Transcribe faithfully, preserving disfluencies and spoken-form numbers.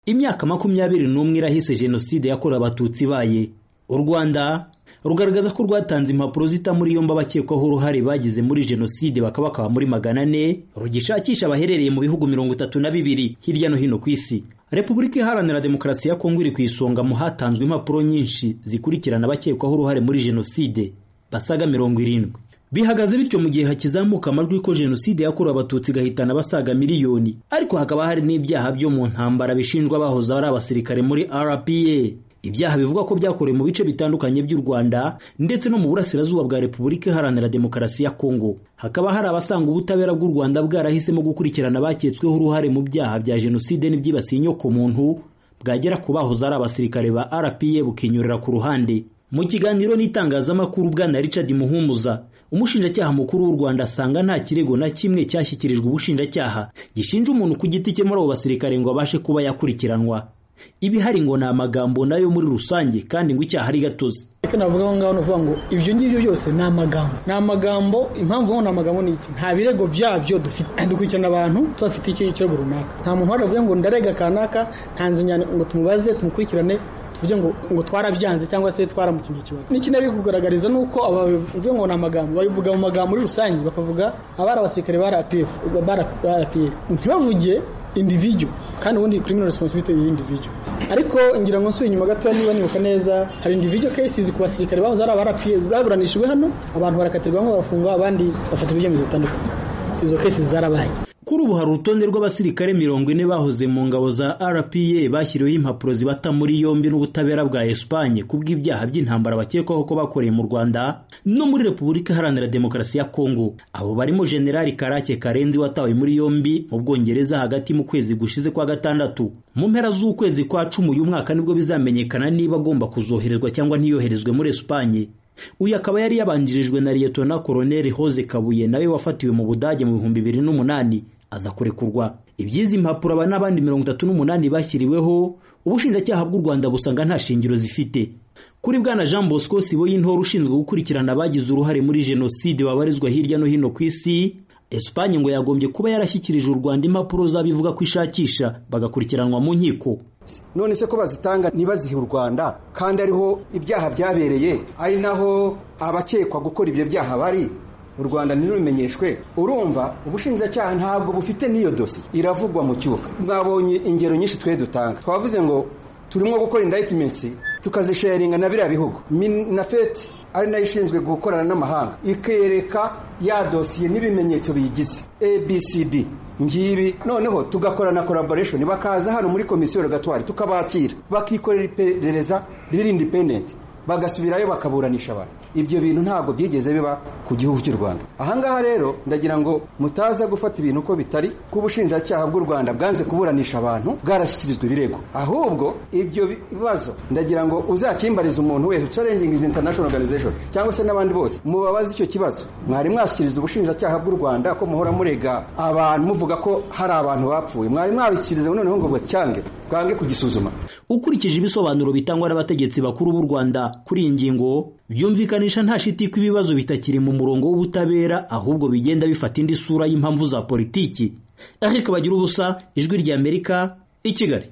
Imyaka makumyabiri n'umwe irahise Jenoside yakorewe Abatutsi ibaye. U Rwanda rugaragaza ko rwatanze impapuro zita muri yombi abakekwaho uruhare bagize muri Jenoside bakaba bakaba muri magana ane, rugishakisha abaherereye mu bihugu mirongo itatu na bibiri hirya no hino ku isi. Repubulika Iharanira Demokarasi ya Kongo iri ku isonga mu hatanzwe impapuro nyinshi zikurikirana abakekwaho uruhare muri Jenoside basaga mirongo irindwi. Bihagaze bityo mu gihe hakizamuka amajwi ko Jenoside yakorewe Abatutsi gahitana basaga miliyoni, ariko hakaba hari n'ibyaha byo mu ntambara bishinjwa bahoza ari abasirikare muri R P A. Ibyaha bivuga ko byakorewe mu bice bitandukanye by'u Rwanda ndetse no mu burasirazuba bwa Repubulika Iharanira Demokarasi ya Kongo. Hakaba hari abasanga ubutabera bw'u Rwanda bwarahisemo gukurikirana abaketsweho uruhare mu byaha bya Jenoside n'ibyibasiye inyoko muntu, bwagera ku bahoza ari abasirikare ba R P A bukinyurira ku ruhande. Mu kiganiro n'itangazamakuru bwana Richard Muhumuza, umushinjacyaha mukuru w'u Rwanda asanga nta kirego na kimwe cyashyikirijwe ubushinjacyaha gishinja umuntu ku giti cye muri abo basirikare ngo abashe kuba yakurikiranwa. Ibi hari ngo ni amagambo nayo muri rusange kandi ngo icyaha ari gatozi. Icyo navuga ngo ngaho nuvuga ngo ibyo ngibyo byose ni amagambo. Ni amagambo, impamvu ngo ni amagambo ni iki? Nta birego byabyo dufite. Dukurikirana abantu tubafite icyo kirego runaka. Nta muntu waravuga ngo ndarega kanaka, ntanze nyane ngo tumubaze tumukurikirane tuvuge ngo ngo twarabyanze cyangwa se twaramukinga ikibazo. N'iki nabi kugaragariza nuko abavuga ngo ni amagambo bayivuga mu magambo muri rusange, bakavuga abari abasirikare ba R P F, ba R P A. Ntibavuge individual kandi ubundi criminal responsibility y'individual. Ariko ngira ngo nsuye inyuma gato niba nibuka neza, hari individual cases ku basirikare bahoze ari aba R P A zaburanishijwe hano, abantu barakatirwa ngo barafungwa, abandi bafata ibyemezo bitandukanye. Izo cases zarabaye. Kuri ubu hari urutonde rw'abasirikare mirongo ine bahoze mu ngabo za R P A bashyiriweho impapuro zibata muri yombi n'ubutabera bwa Espagne kubw'ibyaha by'intambara bakekwaho ko bakoreye mu Rwanda no muri Repubulika Iharanira Demokarasi ya Kongo. Abo barimo General Karake Karenzi watawe muri yombi mu Bwongereza hagati mu kwezi gushize kwa gatandatu. Mu mpera z'ukwezi kwa cumi uyu mwaka nibwo bizamenyekana niba agomba kuzoherezwa cyangwa ntiyoherezwe muri Espagne. Uyu akaba yari yabanjirijwe na Lieutenant Colonel Jose Kabuye nawe wafatiwe mu Budage mu bihumbi bibiri n'umunani aza kurekurwa. Ibyizi impapuro aba n'abandi mirongo itatu n'umunani bashyiriweho ubushinjacyaha bw'u Rwanda busanga nta shingiro zifite. Kuri bwana Jean Bosco Siboyintore ushinzwe gukurikirana abagize uruhare muri Jenoside babarizwa hirya no hino ku isi, Espagne ngo yagombye kuba yarashyikirije u Rwanda impapuro zabivuga ko ishakisha bagakurikiranwa mu nkiko. None se ko bazitanga nibazihe u Rwanda kandi ariho ibyaha byabereye, ari naho abakekwa gukora ibyo byaha bari u Rwanda ntirumenyeshwe? Urumva ubushinjacyaha ntabwo bufite niyo dossier iravugwa mu cyuka. Mwabonye ingero nyinshi twe dutanga, twavuze ngo turimo gukora indictments tukazisharinga na biriya bihugu. Minafet ari nayo ishinzwe gukorana n'amahanga ikereka ya dossier n'ibimenyetso biyigize A B C D ngibi, noneho tugakora na collaboration, bakaza hano muri komisiyo rogatoire tukabakira bakikorera iperereza riri independent, bagasubirayo bakaburanisha abantu. Ibyo bintu ntabwo byigeze biba ku gihugu cy'u Rwanda. Ahangaha rero ndagira ngo mutaza gufata ibintu uko bitari, ku bushinjacyaha bw'u Rwanda bwanze kuburanisha abantu bwarashyikirizwa ibirego. Ahubwo ibyo bibazo ndagira ngo uzakimbariza umuntu wese challenging is international organization cyangwa se n'abandi bose mubabaza icyo kibazo. Mwari mwashyikiriza ubushinjacyaha bw'u Rwanda ko muhora murega abantu muvuga ko hari abantu bapfuye, mwari mwabikiriza noneho ngo bacyange bwange kugisuzuma. Ukurikije ibisobanuro bitangwa n'abategetsi bakuru b'u Rwanda kuri iyi ngingo, byumvikanisha nta shiti ko ibibazo bitakiri mu murongo w'ubutabera, ahubwo bigenda bifata indi sura y'impamvu za politiki. Eric Bagirubusa, Ijwi ry'Amerika, i Kigali.